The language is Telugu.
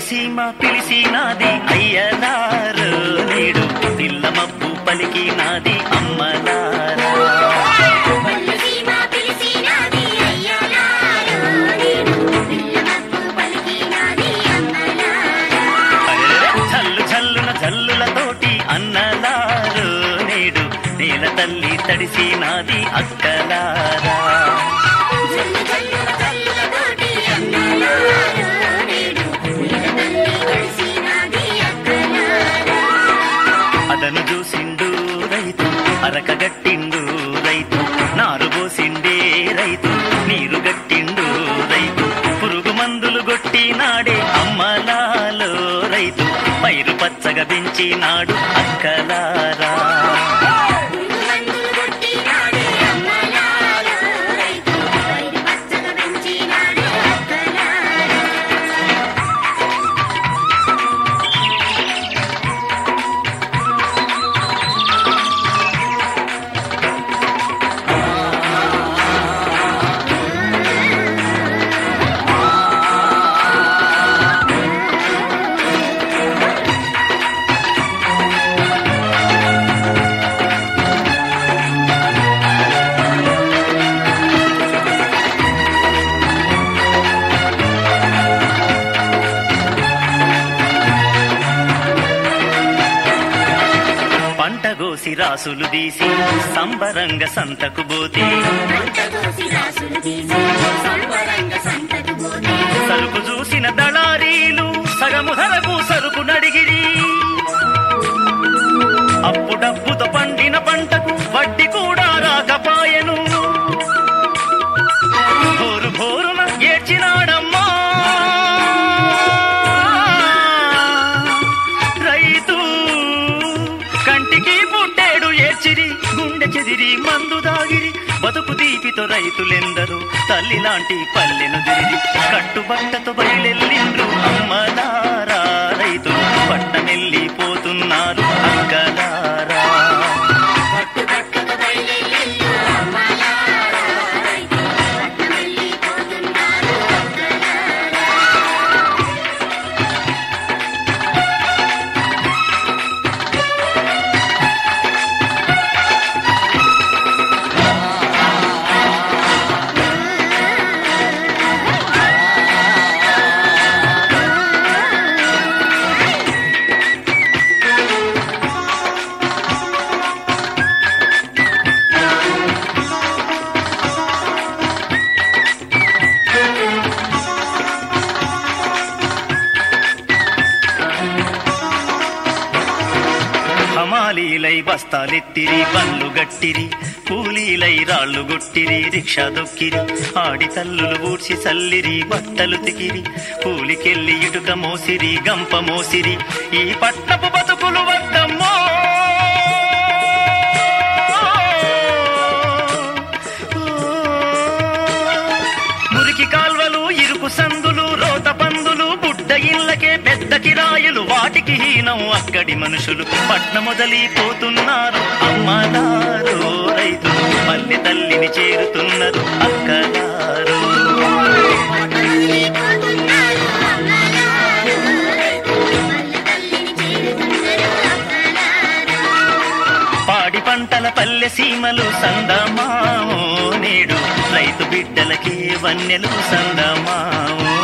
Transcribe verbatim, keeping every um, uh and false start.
సీమ పిలిసినాది అయ్యలారు నేడు పిల్ల మబ్బు పలికినాది అమ్మలారా జల్లు జల్లున జల్లులతోటి అన్నలారు నేడు నేల తల్లి తడిసినాది అక్కలారా అదను చూసిండు రైతు అరకగట్టిండు రైతు నారు పోసిండే రైతు నీరు గట్టిండు రైతు పురుగు మందులు గొట్టినాడే అమ్మలాలో రైతు పైరు పచ్చగా పెంచినాడు అక్కలారా పంటగోసి రాసులు తీసి సంబరంగా సంతకు పోతే సరుకు చూసిన దళారీలు సగము ధరకు సరుకు నడిగిరి అప్పుడప్పుతో పండిన పంటకు వడ్డీ కూడా రాకపాయెను భోరు భోరున ఏడ్చినాడమ్మా రైతు కంటికి పుట్టేడు ఏడ్చిరి గుండె చెదిరి మందు దాగిరి బతుకు దీపితో రైతులెందరూ తల్లి లాంటి పల్లెను దిరి కట్టుబట్టతో బయలెల్లిండ్రు అమ్మలారా రైతులు పట్టమెల్లిపోతున్నారు అక్కలారా హమాలీలై బస్తాలెత్తిరి బండ్లు గట్టిరి కూలీలై రాళ్లు గొట్టిరి రిక్షా దొక్కిరి ఆడి తల్లులు ఊడ్చి చల్లిరి బట్టలు తికిరి కూలికెళ్ళి ఇటుక మోసిరి గంప మోసిరి ఈ పట్టపు బతుకులు వద్దమ్మో మురికి కాల్వలు ఇరుకు సందులు రోత పందులు బుడ్డ ఇళ్ళకే పెద్ద కిరాయిలు వాటికి హీనం అక్కడి మనుషులు పట్న మొదలిపోతున్నారు అమ్మలారు రైతులు పల్లె తల్లిని చేరుతున్నారు అక్కలారు పాడి పంటల పల్లె సీమలు సందమామో నేడు రైతు బిడ్డలకే వన్నెలు సందమామో